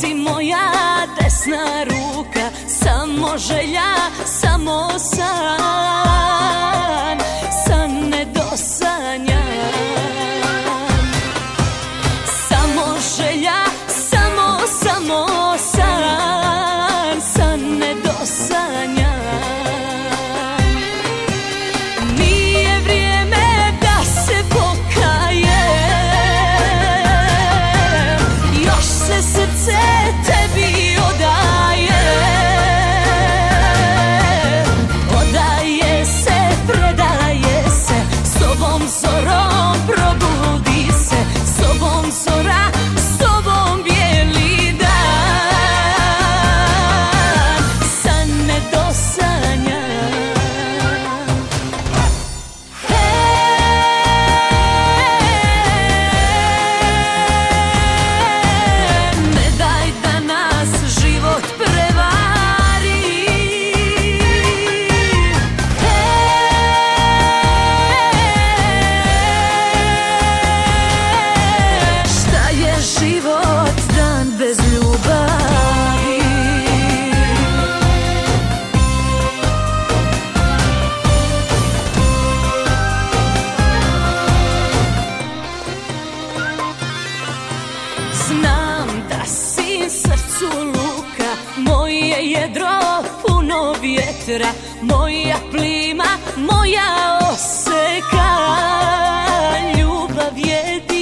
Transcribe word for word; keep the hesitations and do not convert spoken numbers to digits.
si moja desna ruka, samo želja, samo san, san nedosanjan. Samo želja, samo, samo san, san nedosanjan. Nije vrijeme da se pokajem, još se srce tebi odaje. Odaje se, predaje se, s tobom zorom probudi se, s tobom zora, s tobom bijeli dan, san nedosanjan. Ne daj da nas život prevari, šta je život dan bez ljubavi? Znam da si srcu luka, moje jedro puno vjetra, moja plima, moja oseka, ljubav jedina.